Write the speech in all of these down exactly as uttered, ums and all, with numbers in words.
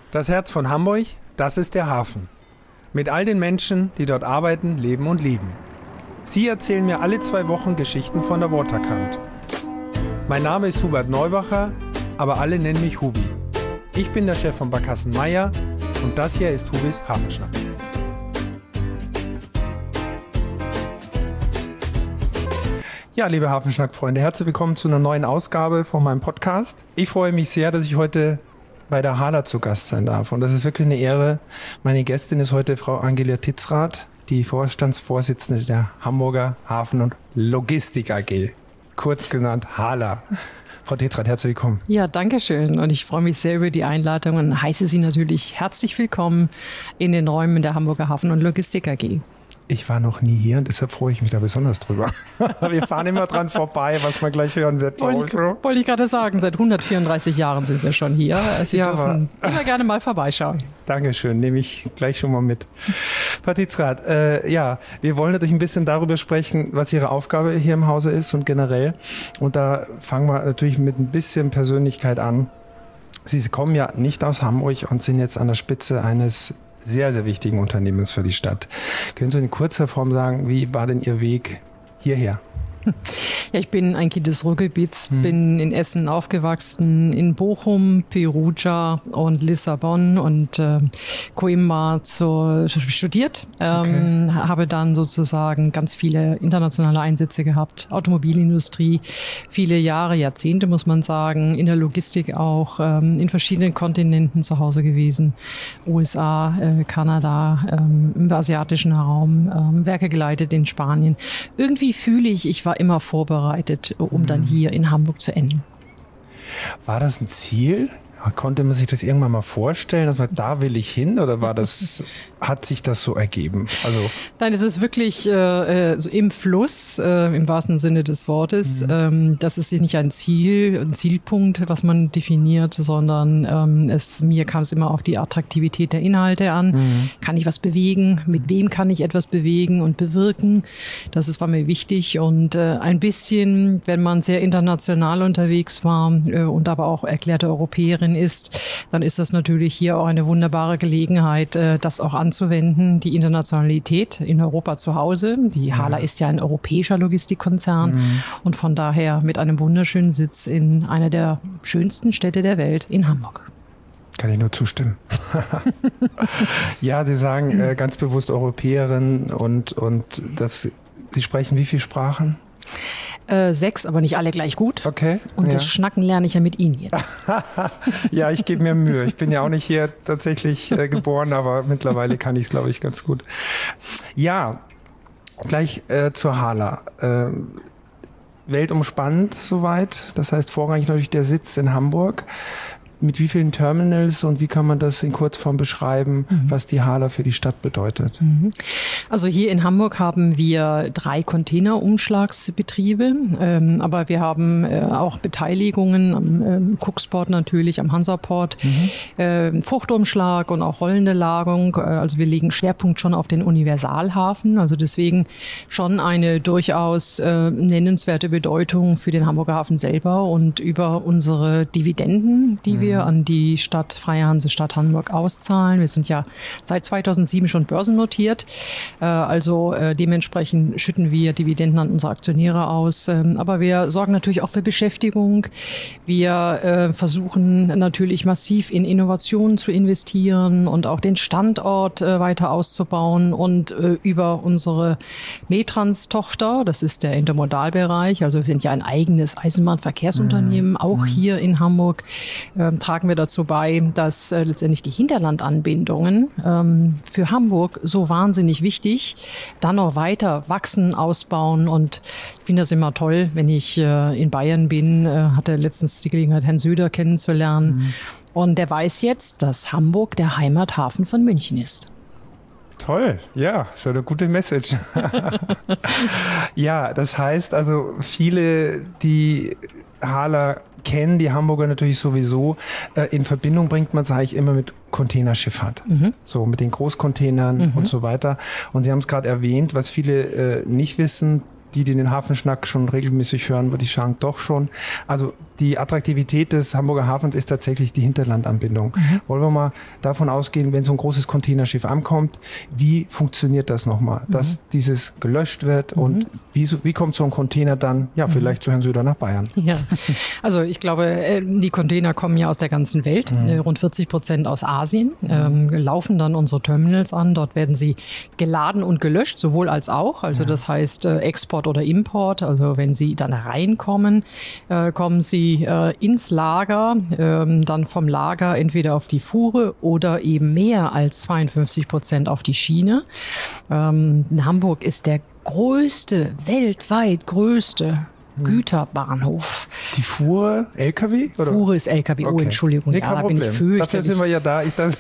Das Herz von Hamburg, das ist der Hafen. Mit all den Menschen, die dort arbeiten, leben und lieben. Sie erzählen mir alle zwei Wochen Geschichten von der Waterkant. Mein Name ist Hubert Neubacher, aber alle nennen mich Hubi. Ich bin der Chef von Barkassen Meier und das hier ist Hubis Hafenschnack. Ja, liebe Hafenschnack-Freunde, herzlich willkommen zu einer neuen Ausgabe von meinem Podcast. Ich freue mich sehr, dass ich heute bei der Hala zu Gast sein darf. Und das ist wirklich eine Ehre. Meine Gästin ist heute Frau Angelia Titzrath, die Vorstandsvorsitzende der Hamburger Hafen- und Logistik A G, kurz genannt Hala. Frau Titzrath, herzlich willkommen. Ja, danke schön. Und ich freue mich sehr über die Einladung und heiße Sie natürlich herzlich willkommen in den Räumen der Hamburger Hafen- und Logistik A G. Ich war noch nie hier und deshalb freue ich mich da besonders drüber. Wir fahren immer dran vorbei, was man gleich hören wird. Wollte ich, wollte ich gerade sagen, seit hundertvierunddreißig Jahren sind wir schon hier. Sie ja, dürfen immer gerne mal vorbeischauen. Dankeschön, nehme ich gleich schon mal mit. Frau Titzrath, äh, ja, wir wollen natürlich ein bisschen darüber sprechen, was Ihre Aufgabe hier im Hause ist und generell. Und da fangen wir natürlich mit ein bisschen Persönlichkeit an. Sie kommen ja nicht aus Hamburg und sind jetzt an der Spitze eines sehr, sehr wichtigen Unternehmens für die Stadt. Können Sie in kurzer Form sagen, wie war denn Ihr Weg hierher? Ja, ich bin ein Kind des Ruhrgebiets, hm. bin in Essen aufgewachsen, in Bochum, Perugia und Lissabon und äh, Coimbra zu, studiert. Ähm, okay. Habe dann sozusagen ganz viele internationale Einsätze gehabt, Automobilindustrie, viele Jahre, Jahrzehnte muss man sagen, in der Logistik auch, ähm, in verschiedenen Kontinenten zu Hause gewesen, U S A, äh, Kanada, ähm, im asiatischen Raum, ähm, Werke geleitet in Spanien. Irgendwie fühle ich, ich war immer vorbereitet, um dann hier in Hamburg zu enden. War das ein Ziel? Konnte man sich das irgendwann mal vorstellen, dass man da will ich hin, oder war das, hat sich das so ergeben? Also Nein, es ist wirklich äh, so im Fluss, äh, im wahrsten Sinne des Wortes. Mhm. Ähm, das ist nicht ein Ziel, ein Zielpunkt, was man definiert, sondern ähm, es, mir kam es immer auf die Attraktivität der Inhalte an. Mhm. Kann ich was bewegen? Mit wem kann ich etwas bewegen und bewirken? Das ist, war mir wichtig. Und äh, ein bisschen, wenn man sehr international unterwegs war äh, und aber auch erklärte Europäerin ist, dann ist das natürlich hier auch eine wunderbare Gelegenheit, das auch anzuwenden, die Internationalität in Europa zu Hause. Die Hala ist ja ein europäischer Logistikkonzern mhm. und von daher mit einem wunderschönen Sitz in einer der schönsten Städte der Welt, in Hamburg. Kann ich nur zustimmen. Ja, Sie sagen äh, ganz bewusst Europäerin und, und das, Sie sprechen wie viele Sprachen? Äh, sechs, aber nicht alle gleich gut. Okay. Und ja. das Schnacken lerne ich ja mit Ihnen jetzt. Ja, ich gebe mir Mühe. Ich bin ja auch nicht hier tatsächlich äh, geboren, aber mittlerweile kann ich es, glaube ich, ganz gut. Ja, gleich äh, zur Hala. Äh, weltumspannend soweit. Das heißt vorrangig natürlich der Sitz in Hamburg. Mit wie vielen Terminals und wie kann man das in Kurzform beschreiben, mhm. was die Hala für die Stadt bedeutet? Mhm. Also hier in Hamburg haben wir drei Containerumschlagsbetriebe, ähm, aber wir haben äh, auch Beteiligungen am ähm, Cooksport natürlich, am Hansaport, mhm. äh, Fruchtumschlag und auch rollende Lagerung. Also wir legen Schwerpunkt schon auf den Universalhafen, also deswegen schon eine durchaus äh, nennenswerte Bedeutung für den Hamburger Hafen selber und über unsere Dividenden, die wir wir an die Stadt Freie Hansestadt Hamburg auszahlen. Wir sind ja seit zweitausendsieben schon börsennotiert. Also dementsprechend schütten wir Dividenden an unsere Aktionäre aus. Aber wir sorgen natürlich auch für Beschäftigung. Wir versuchen natürlich massiv in Innovationen zu investieren und auch den Standort weiter auszubauen und über unsere Metrans-Tochter, das ist der Intermodalbereich, also wir sind ja ein eigenes Eisenbahnverkehrsunternehmen, mhm. auch hier in Hamburg, tragen wir dazu bei, dass äh, letztendlich die Hinterlandanbindungen ähm, für Hamburg so wahnsinnig wichtig, dann noch weiter wachsen, ausbauen und ich finde das immer toll, wenn ich äh, in Bayern bin, äh, hatte letztens die Gelegenheit, Herrn Söder kennenzulernen mhm. und der weiß jetzt, dass Hamburg der Heimathafen von München ist. Toll, ja, ist ja eine gute Message. Ja, das heißt also, viele, die Hala kennen, die Hamburger natürlich sowieso, äh, in Verbindung bringt man es eigentlich immer mit Containerschifffahrt. Mhm. So mit den Großcontainern mhm. und so weiter. Und Sie haben es gerade erwähnt, was viele äh, nicht wissen, die, die den Hafenschnack schon regelmäßig hören, würde ich sagen, doch schon. Also die Attraktivität des Hamburger Hafens ist tatsächlich die Hinterlandanbindung. Mhm. Wollen wir mal davon ausgehen, wenn so ein großes Containerschiff ankommt, wie funktioniert das nochmal? Mhm. Dass dieses gelöscht wird mhm. und wie, wie kommt so ein Container dann, ja, vielleicht mhm. zu Herrn Söder nach Bayern? Ja, also ich glaube, die Container kommen ja aus der ganzen Welt, mhm. rund vierzig Prozent aus Asien, mhm. ähm, laufen dann unsere Terminals an, dort werden sie geladen und gelöscht, sowohl als auch, also ja. das heißt äh, Export oder Import, also wenn sie dann reinkommen, äh, kommen sie äh, ins Lager, äh, dann vom Lager entweder auf die Fuhre oder eben mehr als zweiundfünfzig Prozent auf die Schiene. Ähm, Hamburg ist der größte, weltweit größte Güterbahnhof. Die Fuhre L K W? Oder? Fuhre ist L K W, oh okay. Entschuldigung, nee, ja, da bin ich fürchterlich. Dafür sind wir ja da. Ich das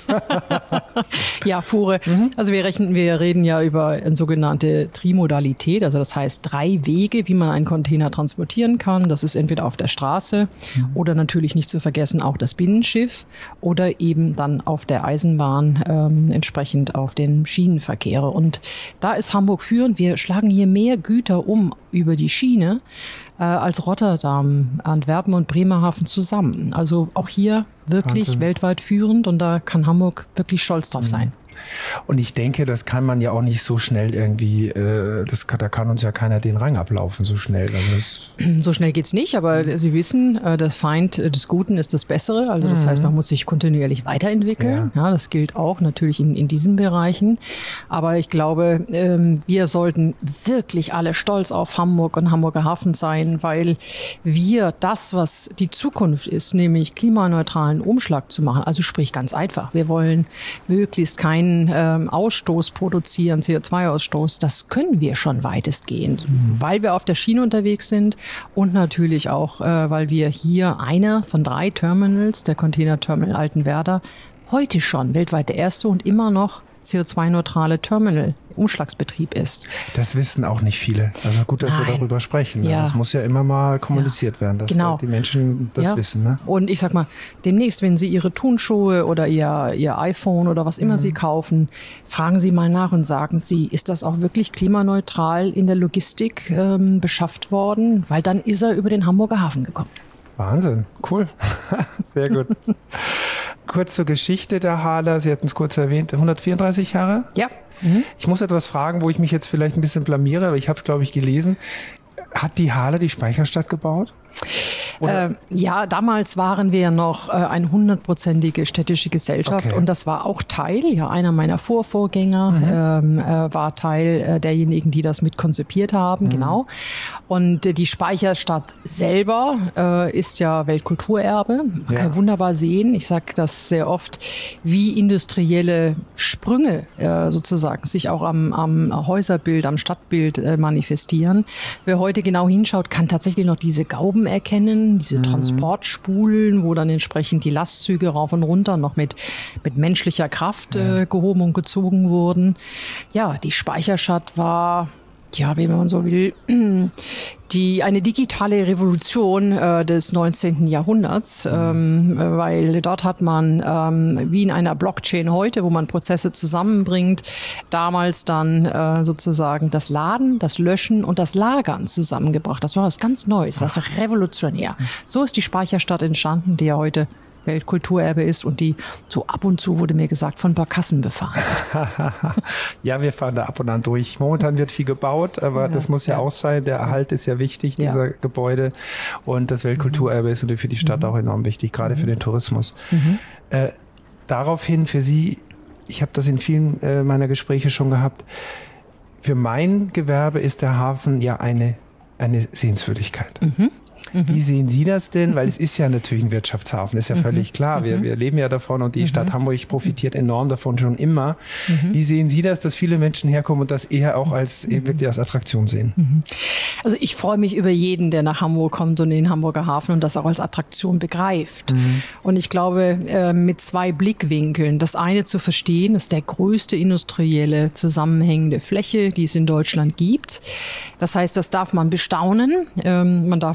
ja, Fuhre. Mhm. Also wir rechnen, wir reden ja über eine sogenannte Trimodalität, also das heißt drei Wege, wie man einen Container transportieren kann. Das ist entweder auf der Straße mhm. oder natürlich nicht zu vergessen auch das Binnenschiff oder eben dann auf der Eisenbahn ähm, entsprechend auf den Schienenverkehre. Und da ist Hamburg führend. Wir schlagen hier mehr Güter um über die Schiene als Rotterdam, Antwerpen und Bremerhaven zusammen. Also auch hier wirklich Wahnsinn. Weltweit führend und da kann Hamburg wirklich stolz drauf sein. Und ich denke, das kann man ja auch nicht so schnell irgendwie, äh, das, da kann uns ja keiner den Rang ablaufen so schnell. Also das so schnell geht's nicht, aber Sie wissen, äh, der Feind des Guten ist das Bessere. Also das mhm. heißt, man muss sich kontinuierlich weiterentwickeln. Ja. Ja, das gilt auch natürlich in, in diesen Bereichen. Aber ich glaube, ähm, wir sollten wirklich alle stolz auf Hamburg und Hamburger Hafen sein, weil wir das, was die Zukunft ist, nämlich klimaneutralen Umschlag zu machen, also sprich ganz einfach, wir wollen möglichst keinen ähm, Ausstoß produzieren, C O zwei Ausstoß, das können wir schon weitestgehend, mhm. weil wir auf der Schiene unterwegs sind und natürlich auch, äh, weil wir hier einer von drei Terminals, der Containerterminal Altenwerder, heute schon weltweit der erste und immer noch C O zwei neutrale Terminal Umschlagsbetrieb ist. Das wissen auch nicht viele. Also gut, dass Nein. wir darüber sprechen. Ja. Also es muss ja immer mal kommuniziert ja. werden, dass genau. die Menschen das ja. wissen. Ne? Und ich sag mal, demnächst, wenn Sie Ihre Turnschuhe oder Ihr, Ihr iPhone oder was immer mhm. Sie kaufen, fragen Sie mal nach und sagen Sie, ist das auch wirklich klimaneutral in der Logistik ähm, beschafft worden? Weil dann ist er über den Hamburger Hafen gekommen. Wahnsinn, cool. Sehr gut. Kurz zur Geschichte der Hala. Sie hatten es kurz erwähnt, hundertvierunddreißig Jahre? Ja. Mhm. Ich muss etwas fragen, wo ich mich jetzt vielleicht ein bisschen blamiere, aber ich habe es, glaube ich, gelesen. Hat die Hala die Speicherstadt gebaut? Äh, ja, damals waren wir noch äh, eine hundertprozentige städtische Gesellschaft okay. und das war auch Teil, ja, einer meiner Vorvorgänger mhm. ähm, äh, war Teil äh, derjenigen, die das mit konzipiert haben, mhm. genau. Und äh, die Speicherstadt selber äh, ist ja Weltkulturerbe. Man ja. kann wunderbar sehen, ich sage das sehr oft, wie industrielle Sprünge äh, sozusagen sich auch am, am Häuserbild, am Stadtbild äh, manifestieren. Wer heute genau hinschaut, kann tatsächlich noch diese Gauben erkennen, diese mhm. Transportspulen, wo dann entsprechend die Lastzüge rauf und runter noch mit, mit menschlicher Kraft ja. äh, gehoben und gezogen wurden. Ja, die Speicherstadt war, ja, wie man so will, die eine digitale Revolution äh, des neunzehnten Jahrhunderts, ähm, weil dort hat man ähm, wie in einer Blockchain heute, wo man Prozesse zusammenbringt, damals dann äh, sozusagen das Laden, das Löschen und das Lagern zusammengebracht. Das war was ganz Neues, was revolutionär. So ist die Speicherstadt entstanden, die ja heute Weltkulturerbe ist und die so ab und zu, wurde mir gesagt, von Barkassen befahren. Ja, wir fahren da ab und an durch. Momentan wird viel gebaut, aber ja, das muss ja, ja auch sein. Der Erhalt ist ja wichtig, dieser ja. Gebäude. Und das Weltkulturerbe mhm. ist natürlich für die Stadt mhm. auch enorm wichtig, gerade mhm. für den Tourismus. Mhm. Äh, daraufhin für Sie, ich habe das in vielen äh, meiner Gespräche schon gehabt, für mein Gewerbe ist der Hafen ja eine, eine Sehenswürdigkeit. Mhm. Wie sehen Sie das denn? Weil es ist ja natürlich ein Wirtschaftshafen, ist ja völlig klar. Wir, wir leben ja davon und die mhm. Stadt Hamburg profitiert enorm davon schon immer. Mhm. Wie sehen Sie das, dass viele Menschen herkommen und das eher auch als, eben wirklich als Attraktion sehen? Mhm. Also ich freue mich über jeden, der nach Hamburg kommt und in den Hamburger Hafen und das auch als Attraktion begreift. Mhm. Und ich glaube, äh, mit zwei Blickwinkeln. Das eine zu verstehen, ist der größte industrielle zusammenhängende Fläche, die es in Deutschland gibt. Das heißt, das darf man bestaunen. Ähm, man darf es aber auch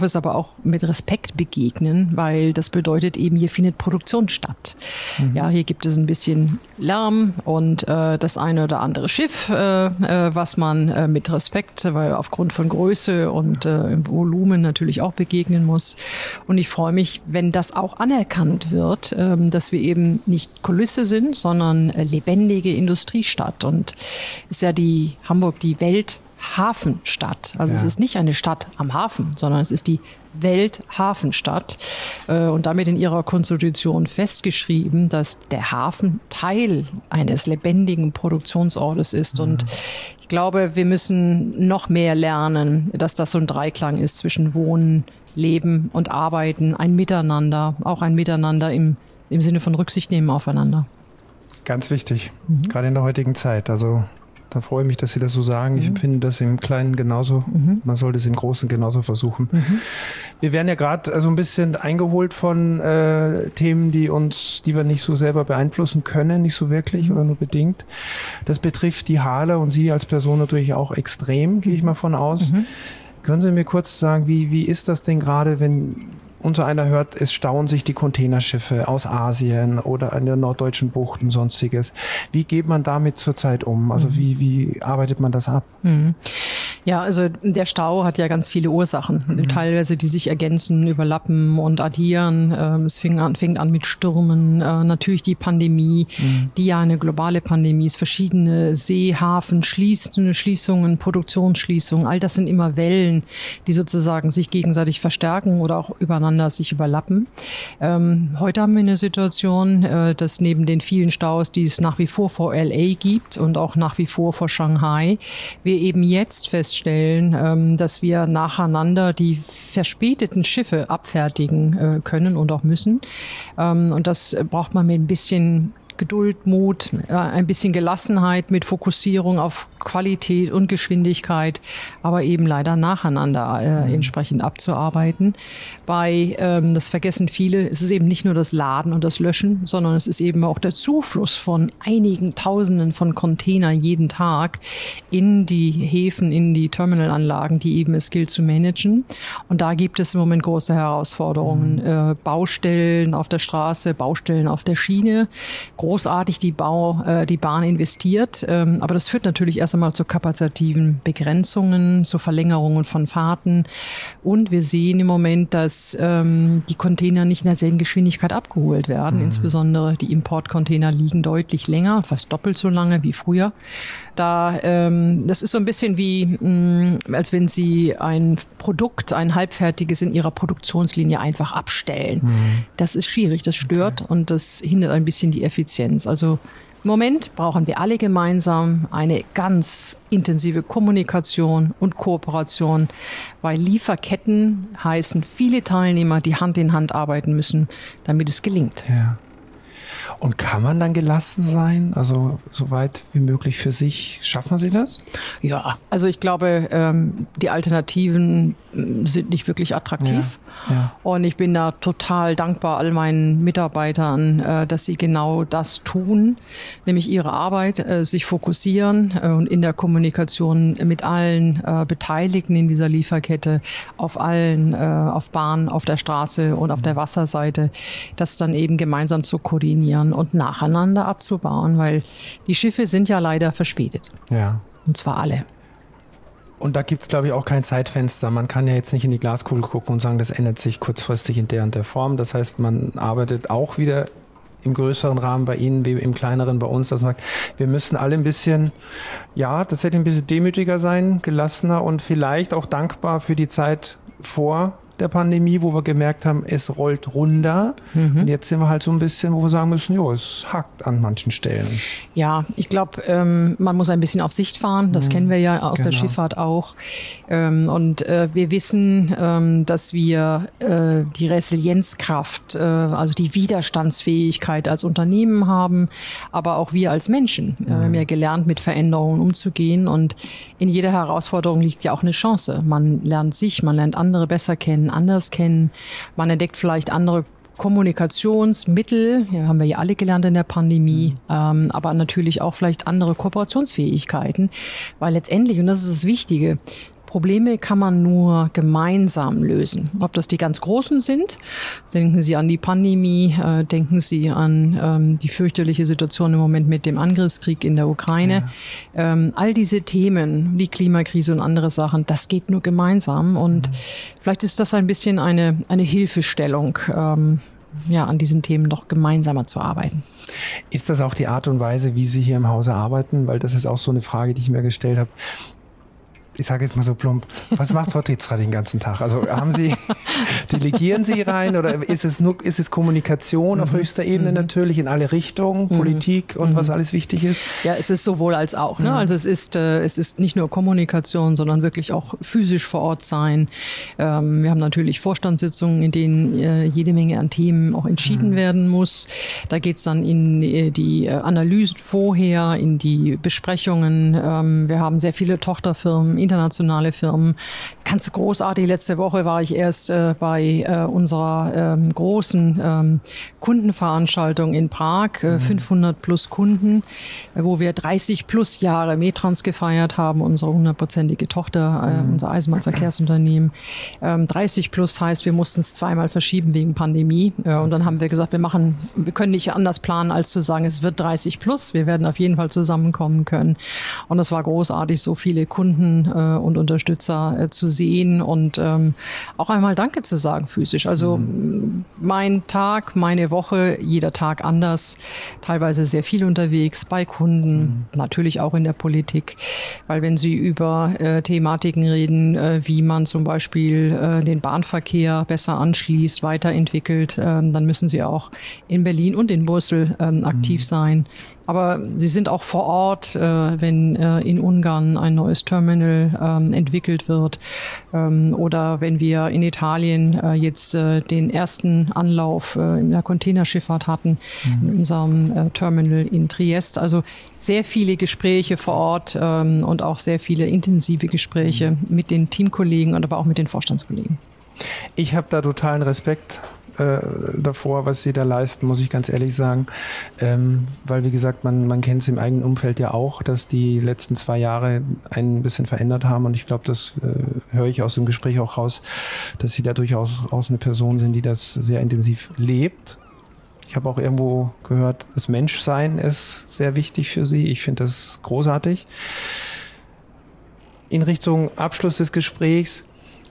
mit Respekt begegnen, weil das bedeutet eben, hier findet Produktion statt. Mhm. Ja, hier gibt es ein bisschen Lärm und äh, das eine oder andere Schiff, äh, äh, was man äh, mit Respekt, weil aufgrund von Größe und äh, Volumen natürlich auch begegnen muss. Und ich freue mich, wenn das auch anerkannt wird, äh, dass wir eben nicht Kulisse sind, sondern äh, lebendige Industriestadt. Und ist ja die Hamburg die Welthafenstadt. Also ja. Es ist nicht eine Stadt am Hafen, sondern es ist die Welthafenstadt äh, und damit in ihrer Konstitution festgeschrieben, dass der Hafen Teil eines lebendigen Produktionsortes ist. Mhm. Und ich glaube, wir müssen noch mehr lernen, dass das so ein Dreiklang ist zwischen Wohnen, Leben und Arbeiten, ein Miteinander, auch ein Miteinander im, im Sinne von Rücksicht nehmen aufeinander. Ganz wichtig, mhm. gerade in der heutigen Zeit. Also da freue ich mich, dass Sie das so sagen. Ich mhm. empfinde das im Kleinen genauso. Mhm. Man sollte es im Großen genauso versuchen. Mhm. Wir werden ja gerade so ein bisschen eingeholt von äh, Themen, die uns, die wir nicht so selber beeinflussen können, nicht so wirklich mhm. oder nur bedingt. Das betrifft die Hahle und Sie als Person natürlich auch extrem, gehe ich mal von aus. Mhm. Können Sie mir kurz sagen, wie, wie ist das denn gerade, wenn unser einer hört, es stauen sich die Containerschiffe aus Asien oder an der norddeutschen Bucht und sonstiges. Wie geht man damit zurzeit um? Also wie, wie arbeitet man das ab? Mhm. Ja, also der Stau hat ja ganz viele Ursachen, mhm. teilweise die sich ergänzen, überlappen und addieren. Es fing an, fängt an mit Stürmen, natürlich die Pandemie, mhm. die ja eine globale Pandemie ist, verschiedene Seehafen, Schließungen, Produktionsschließungen, all das sind immer Wellen, die sozusagen sich gegenseitig verstärken oder auch übereinander sich überlappen. Ähm, heute haben wir eine Situation, äh, dass neben den vielen Staus, die es nach wie vor vor L A gibt und auch nach wie vor vor Shanghai, wir eben jetzt feststellen, ähm, dass wir nacheinander die verspäteten Schiffe abfertigen äh, können und auch müssen. Ähm, und das braucht man mit ein bisschen Geduld, Mut, ein bisschen Gelassenheit mit Fokussierung auf Qualität und Geschwindigkeit, aber eben leider nacheinander äh, mhm. entsprechend abzuarbeiten. Bei, ähm, das vergessen viele, es ist eben nicht nur das Laden und das Löschen, sondern es ist eben auch der Zufluss von einigen Tausenden von Containern jeden Tag in die Häfen, in die Terminalanlagen, die eben es gilt zu managen. Und da gibt es im Moment große Herausforderungen. Mhm. Äh, Baustellen auf der Straße, Baustellen auf der Schiene, großartig die, Bau, äh, die Bahn investiert, ähm, aber das führt natürlich erst einmal zu kapazitiven Begrenzungen, zu Verlängerungen von Fahrten und wir sehen im Moment, dass ähm, die Container nicht in derselben Geschwindigkeit abgeholt werden, mhm. insbesondere die Importcontainer liegen deutlich länger, fast doppelt so lange wie früher. Da, ähm, das ist so ein bisschen wie, mh, als wenn Sie ein Produkt, ein halbfertiges in Ihrer Produktionslinie einfach abstellen. Mhm. Das ist schwierig, das stört okay. und das hindert ein bisschen die Effizienz. Also im Moment brauchen wir alle gemeinsam eine ganz intensive Kommunikation und Kooperation, weil Lieferketten heißen viele Teilnehmer, die Hand in Hand arbeiten müssen, damit es gelingt. Ja. Und kann man dann gelassen sein? Also so weit wie möglich für sich. Schaffen Sie das? Ja, also ich glaube, ähm, die Alternativen sind nicht wirklich attraktiv. Ja, ja. Und ich bin da total dankbar all meinen Mitarbeitern, äh, dass sie genau das tun, nämlich ihre Arbeit, äh, sich fokussieren äh, und in der Kommunikation mit allen äh, Beteiligten in dieser Lieferkette, auf allen, äh, auf Bahn, auf der Straße und auf der Wasserseite, das dann eben gemeinsam zu koordinieren und nacheinander abzubauen, weil die Schiffe sind ja leider verspätet. Ja. Und zwar alle. Und da gibt es, glaube ich, auch kein Zeitfenster. Man kann ja jetzt nicht in die Glaskugel gucken und sagen, das ändert sich kurzfristig in der und der Form. Das heißt, man arbeitet auch wieder im größeren Rahmen bei Ihnen wie im kleineren bei uns. Das sagt, wir müssen alle ein bisschen, ja, das hätte ein bisschen demütiger sein, gelassener und vielleicht auch dankbar für die Zeit vor der Pandemie, wo wir gemerkt haben, es rollt runter. Mhm. Und jetzt sind wir halt so ein bisschen, wo wir sagen müssen, jo, es hakt an manchen Stellen. Ja, ich glaube, ähm, man muss ein bisschen auf Sicht fahren. Das mhm. kennen wir ja aus genau. der Schifffahrt auch. Ähm, und äh, wir wissen, ähm, dass wir äh, die Resilienzkraft, äh, also die Widerstandsfähigkeit als Unternehmen haben, aber auch wir als Menschen. Mhm. Äh, wir haben ja gelernt, mit Veränderungen umzugehen. Und in jeder Herausforderung liegt ja auch eine Chance. Man lernt sich, man lernt andere besser kennen, anders kennen. Man entdeckt vielleicht andere Kommunikationsmittel, ja, haben wir ja alle gelernt in der Pandemie, ähm, aber natürlich auch vielleicht andere Kooperationsfähigkeiten, weil letztendlich, und das ist das Wichtige, Probleme kann man nur gemeinsam lösen. Ob das die ganz großen sind, denken Sie an die Pandemie, äh, denken Sie an ähm, die fürchterliche Situation im Moment mit dem Angriffskrieg in der Ukraine. Ja. Ähm, all diese Themen, die Klimakrise und andere Sachen, das geht nur gemeinsam. Und mhm. vielleicht ist das ein bisschen eine, eine Hilfestellung, ähm, ja, an diesen Themen noch gemeinsamer zu arbeiten. Ist das auch die Art und Weise, wie Sie hier im Hause arbeiten? Weil das ist auch so eine Frage, die ich mir gestellt habe. Ich sage jetzt mal so plump, was macht Frau Tetzra den ganzen Tag? Also haben Sie, delegieren Sie rein oder ist es nur, ist es Kommunikation mhm. auf höchster Ebene mhm. natürlich in alle Richtungen, mhm. Politik und mhm. was alles wichtig ist? Ja, es ist sowohl als auch. Ne? Mhm. Also es ist, äh, es ist nicht nur Kommunikation, sondern wirklich auch physisch vor Ort sein. Ähm, wir haben natürlich Vorstandssitzungen, in denen äh, jede Menge an Themen auch entschieden mhm. werden muss. Da geht es dann in äh, die Analysen vorher, in die Besprechungen. Ähm, wir haben sehr viele Tochterfirmen, internationale Firmen. Ganz großartig. Letzte Woche war ich erst äh, bei äh, unserer ähm, großen ähm, Kundenveranstaltung in Prag, äh, mhm. fünfhundert plus Kunden, äh, wo wir dreißig plus Jahre Metrans gefeiert haben, unsere hundertprozentige Tochter, äh, mhm. unser Eisenbahnverkehrsunternehmen. Ähm, dreißig plus heißt, wir mussten es zweimal verschieben wegen Pandemie. Äh, und dann haben wir gesagt, wir machen, wir können nicht anders planen, als zu sagen, es wird dreißig plus. Wir werden auf jeden Fall zusammenkommen können. Und es war großartig, so viele Kunden und Unterstützer äh, zu sehen und ähm, auch einmal Danke zu sagen physisch. Also mhm. mein Tag, meine Woche, jeder Tag anders, teilweise sehr viel unterwegs bei Kunden, mhm. natürlich auch in der Politik, weil wenn Sie über äh, Thematiken reden, äh, wie man zum Beispiel äh, den Bahnverkehr besser anschließt, weiterentwickelt, äh, dann müssen Sie auch in Berlin und in Brüssel äh, aktiv mhm. sein. Aber Sie sind auch vor Ort, äh, wenn äh, in Ungarn ein neues Terminal ähm, entwickelt wird ähm, oder wenn wir in Italien äh, jetzt äh, den ersten Anlauf äh, in der Containerschifffahrt hatten, mhm. in unserem äh, Terminal in Triest. Also sehr viele Gespräche vor Ort ähm, und auch sehr viele intensive Gespräche mhm. mit den Teamkollegen und aber auch mit den Vorstandskollegen. Ich habe da totalen Respekt davor, was sie da leisten, muss ich ganz ehrlich sagen. Ähm, weil, wie gesagt, man, man kennt es im eigenen Umfeld ja auch, dass die letzten zwei Jahre ein bisschen verändert haben und ich glaube, das äh, höre ich aus dem Gespräch auch raus, dass sie da durchaus aus eine Person sind, die das sehr intensiv lebt. Ich habe auch irgendwo gehört, das Menschsein ist sehr wichtig für sie. Ich finde das großartig. In Richtung Abschluss des Gesprächs,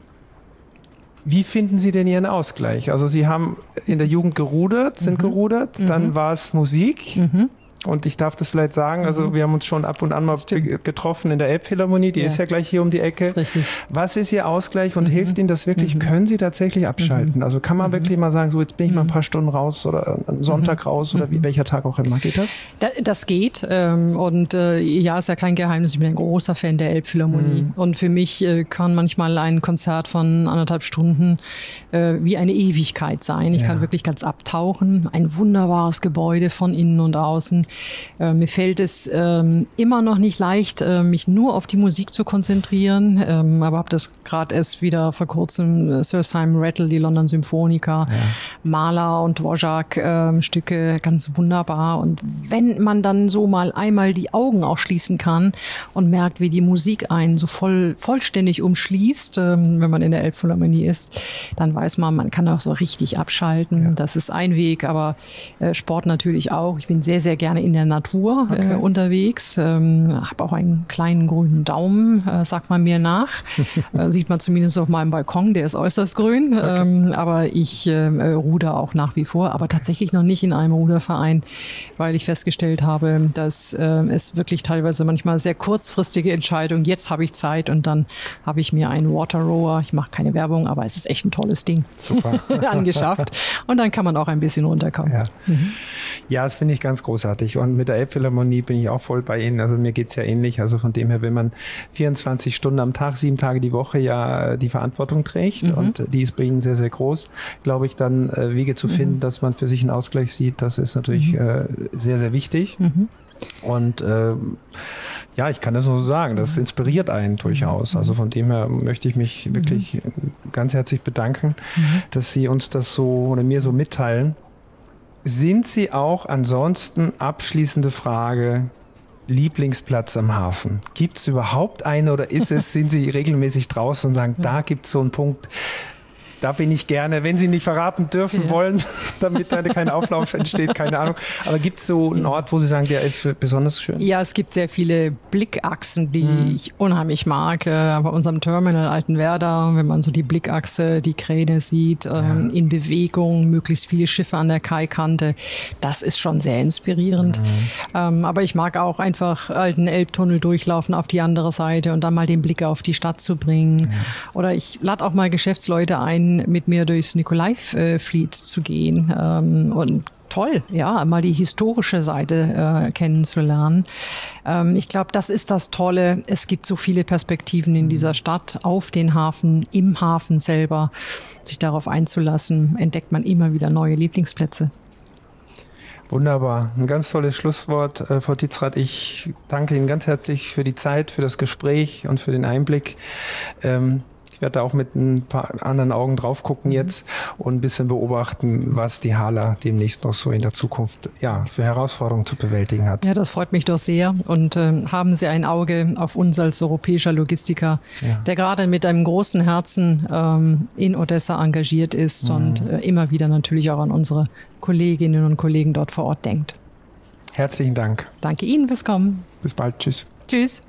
wie finden Sie denn Ihren Ausgleich? Also Sie haben in der Jugend gerudert, sind mhm. gerudert, mhm. dann war es Musik. Mhm. Und ich darf das vielleicht sagen, also mhm. wir haben uns schon ab und an mal Stimmt. getroffen in der Elbphilharmonie, die ja. ist ja gleich hier um die Ecke. Ist richtig. Was ist Ihr Ausgleich und mhm. hilft Ihnen das wirklich? Mhm. Können Sie tatsächlich abschalten? Mhm. Also kann man mhm. wirklich mal sagen, so jetzt bin ich mal ein paar Stunden raus oder einen Sonntag mhm. raus oder mhm. wie, welcher Tag auch immer. Geht das? Das geht und ja, ist ja kein Geheimnis, ich bin ein großer Fan der Elbphilharmonie mhm. und für mich kann manchmal ein Konzert von anderthalb Stunden wie eine Ewigkeit sein. Ich ja. kann wirklich ganz abtauchen. Ein wunderbares Gebäude von innen und außen. Äh, mir fällt es ähm, immer noch nicht leicht, äh, mich nur auf die Musik zu konzentrieren, ähm, aber habe das gerade erst wieder vor kurzem äh, Sir Simon Rattle, die London Symphoniker, ja. Mahler und Dvorak äh, Stücke, ganz wunderbar. Und wenn man dann so mal einmal die Augen auch schließen kann und merkt, wie die Musik einen so voll vollständig umschließt, äh, wenn man in der Elbphilharmonie ist, dann weiß man, man kann auch so richtig abschalten. Ja. Das ist ein Weg, aber äh, Sport natürlich auch. Ich bin sehr, sehr gerne in der Natur okay. äh, unterwegs. Ähm, habe auch einen kleinen grünen Daumen, äh, sagt man mir nach. äh, sieht man zumindest auf meinem Balkon, der ist äußerst grün. Okay. Ähm, aber ich äh, ruder auch nach wie vor, aber tatsächlich noch nicht in einem Ruderverein, weil ich festgestellt habe, dass äh, es wirklich teilweise manchmal sehr kurzfristige Entscheidungen, jetzt habe ich Zeit und dann habe ich mir einen Water Rower, ich mache keine Werbung, aber es ist echt ein tolles Ding, super angeschafft. Und dann kann man auch ein bisschen runterkommen. Ja, mhm. ja das finde ich ganz großartig. Und mit der Elbphilharmonie bin ich auch voll bei Ihnen. Also mir geht's ja ähnlich. Also von dem her, wenn man vierundzwanzig Stunden am Tag, sieben Tage die Woche ja die Verantwortung trägt mhm. und die ist bei Ihnen sehr, sehr groß, glaube ich, dann äh, Wege zu finden, mhm. dass man für sich einen Ausgleich sieht, das ist natürlich mhm. äh, sehr, sehr wichtig. Mhm. Und äh, ja, ich kann das nur so sagen, das inspiriert einen durchaus. Also von dem her möchte ich mich mhm. wirklich ganz herzlich bedanken, mhm. dass Sie uns das so oder mir so mitteilen. Sind Sie auch ansonsten, abschließende Frage, Lieblingsplatz am Hafen? Gibt es überhaupt einen oder ist es, sind Sie regelmäßig draußen und sagen, da gibt es so einen Punkt, da bin ich gerne, wenn Sie nicht verraten dürfen ja. wollen, damit da kein Auflauf entsteht, keine Ahnung. Aber gibt es so einen Ort, wo Sie sagen, der ist besonders schön? Ja, es gibt sehr viele Blickachsen, die hm. ich unheimlich mag. Bei unserem Terminal Altenwerda, wenn man so die Blickachse, die Kräne sieht, ja. ähm, in Bewegung, möglichst viele Schiffe an der Kaikante, das ist schon sehr inspirierend. Mhm. Ähm, aber ich mag auch einfach alten Elbtunnel durchlaufen auf die andere Seite und dann mal den Blick auf die Stadt zu bringen. Ja. Oder ich lade auch mal Geschäftsleute ein, mit mir durchs Nikolai-Fleet zu gehen ähm, und toll, ja, mal die historische Seite äh, kennenzulernen. Ähm, ich glaube, das ist das Tolle. Es gibt so viele Perspektiven in dieser Stadt, auf den Hafen, im Hafen selber. Sich darauf einzulassen, entdeckt man immer wieder neue Lieblingsplätze. Wunderbar. Ein ganz tolles Schlusswort, äh, Frau Tizrath. Ich danke Ihnen ganz herzlich für die Zeit, für das Gespräch und für den Einblick. Ähm, Ich werde da auch mit ein paar anderen Augen drauf gucken jetzt und ein bisschen beobachten, was die Hala demnächst noch so in der Zukunft ja, für Herausforderungen zu bewältigen hat. Ja, das freut mich doch sehr. Und äh, haben Sie ein Auge auf uns als europäischer Logistiker, ja. der gerade mit einem großen Herzen ähm, in Odessa engagiert ist mhm. und äh, immer wieder natürlich auch an unsere Kolleginnen und Kollegen dort vor Ort denkt. Herzlichen Dank. Danke Ihnen fürs Kommen. Bis bald. Tschüss. Tschüss.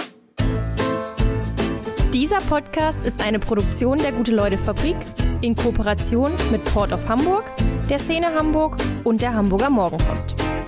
Dieser Podcast ist eine Produktion der Gute-Leute-Fabrik in Kooperation mit Port of Hamburg, der Szene Hamburg und der Hamburger Morgenpost.